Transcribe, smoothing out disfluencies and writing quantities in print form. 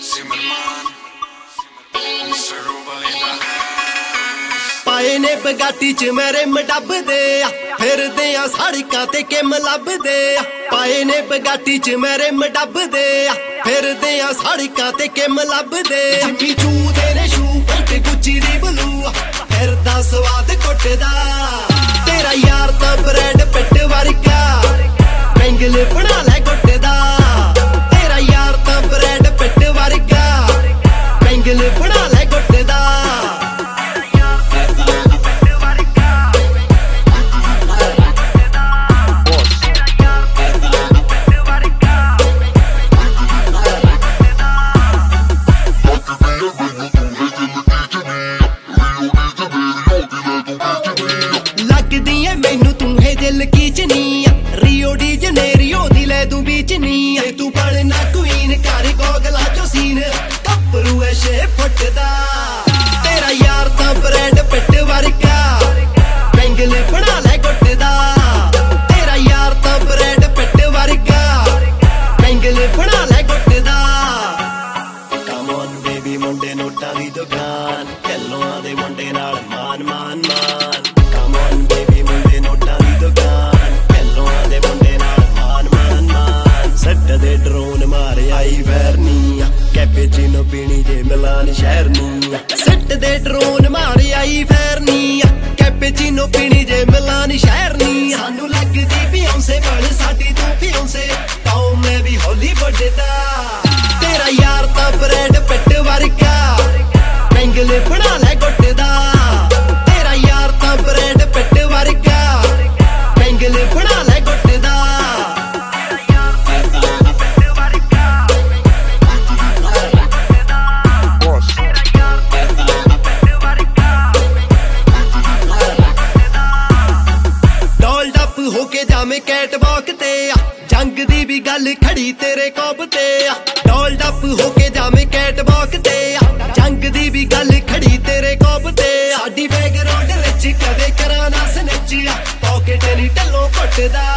पाए ने बगाटी च मेरे मडब दे फिरदे आ सड़कां ते किम लभदे पाए ने बगाटी च मेरे मडब दे फिरदे आ सड़कां ते किम लभदे जिम्मी चू दे ने शू पैंट गुच्ची दी ब्लू फिरदा स्वाद कुटदा तेरा यार तां ब्रेड पिट वर्गा बैंगल बना ले गुटदा तेरा यार तां ब्रेड पिट वर्गा बैंगल बना ले गुटदा रियो डी जनेरियो दी ले तू बीचनी तू बनना क्वीन कर गोगला चो सीन कपरू है 6 फुट दा तेरा यार तां ब्रेड पिट वर्गा बैंगल बना ले गुटदा तेरा यार तां ब्रेड पिट वर्गा बैंगल बना ले गुटदा कम ऑन बेबी मुंडे नोटां दी दुकान कैलों दे मुंडे नाल मान मान मान कम ऑन बेबी मुंडे नोटां दी दुकान सट दे ड्रोन मारे आई वैरनी कैपेचिनो पीनी जे मिलान शहरनी सट दे ड्रोन मारे आई वैरनी कैपेचिनो पीनी जे मिलान शहरनी सानू लगदी बियोंसे बन साडी तू फियोंसे ताऊ मैं भी हॉलीवुड दा तेरा यार तां ब्रेड पिट वर्गा बैंगल बना ले गुटदा तेरा यार तां ब्रेड पिट वर्गा बैंगल बना ले गुटदा होके जामे कैट वॉक ते जंग दी भी गल खड़ी तेरे कोप ते डॉल डप होके जामे कैट वॉक ते जंग दी भी गल खड़ी तेरे कोप ते साडी बैकग्राउंड विच कदे कराना स्नैच पॉकेट नी टल्लों घुटदा